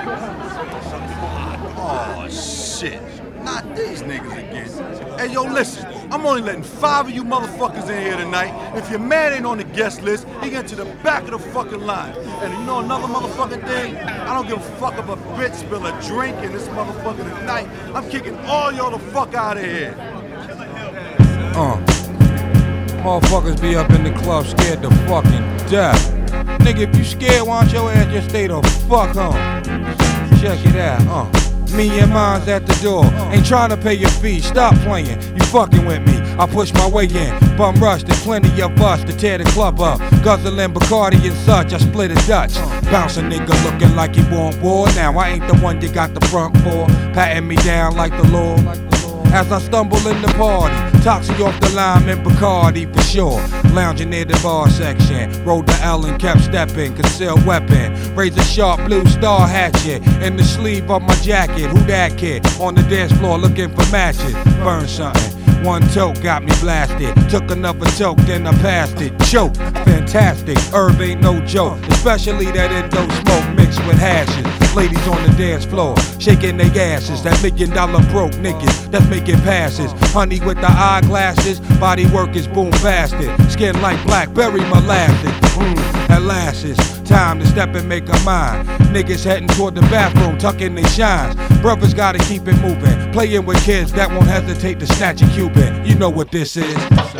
Oh, shit. Not these niggas again. Hey, yo, listen. I'm only letting 5 of you motherfuckers in here tonight. If your man ain't on the guest list, he get to the back of the fucking line. And you know another motherfucking thing? I don't give a fuck if a bitch spill a drink in this motherfucker tonight. I'm kicking all y'all the fuck out of here. Motherfuckers be up in the club scared to fucking death. Nigga, if you scared, why don't your ass just stay the fuck home? Check it out, Me and mine's at the door. Ain't trying to pay your fee, stop playing. You fucking with me. I push my way in. Bum rush, there's plenty of us to tear the club up. Guzzling Bacardi and such, I split a Dutch. Bounce a nigga looking like he want war. Now I ain't the one you got the front for. Patting me down like the Lord. As I stumble in the party, Toxie off the lime and Bacardi for sure. Lounging near the bar section, rolled the L and kept stepping. Concealed weapon, razor sharp blue star hatchet in the sleeve of my jacket. Who that kid? On the dance floor looking for matches. Burn something. One toke got me blasted. Took another toke, then I passed it. Choke, fantastic. Herb ain't no joke, especially that Indo smoke mixed with hashes. Ladies on the dance floor, shaking their asses. That $1 million broke niggas that's making passes. Honey with the eyeglasses, body work is boom bastard. Skin like blackberry molasses. At last it's time to step and make a mind. Niggas heading toward the bathroom, tucking their shines. Brothers gotta keep it moving. Playing with kids that won't hesitate to snatch a Cuban. You know what this is.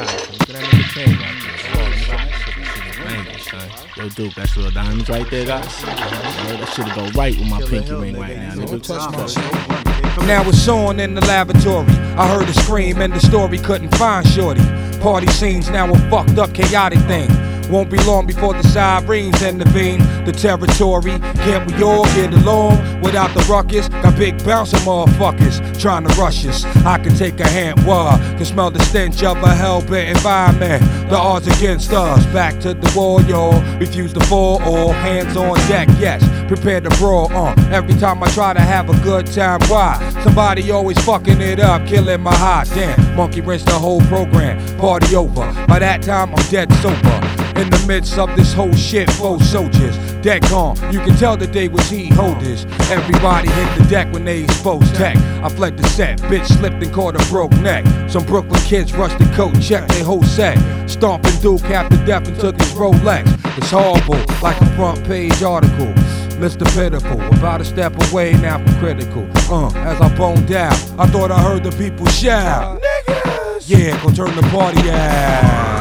Yo, Duke, that's real diamonds right there, guys. That shit'll go right with my pinky ring right now, nigga. Now it's on in the lavatory. I heard a scream and the story couldn't find shorty. Party scenes now a fucked up, chaotic thing. Won't be long before the sirens intervene. The territory, can't we all get along without the ruckus? Got big bouncing motherfuckers trying to rush us. I can take a hand, can smell the stench of a hell-bent environment. The odds against us, back to the wall, y'all. Refuse to fall, all hands on deck, yes. Prepare to brawl, Every time I try to have a good time, why? Somebody always fucking it up, killing my heart. Damn, monkey rinse the whole program, party over. By that time, I'm dead sober. In the midst of this whole shit, 4 soldiers, dead calm. You can tell that they was heat holders. Everybody hit the deck when they exposed tech. I fled the set, bitch slipped and caught a broke neck. Some Brooklyn kids rushed the coat, checked their whole set. Stomping Duke after death and took his Rolex. It's horrible, like a front page article. Mr. Pitiful, about a step away now from critical. As I boned out, I thought I heard the people shout. Niggas! Yeah, go turn the party out.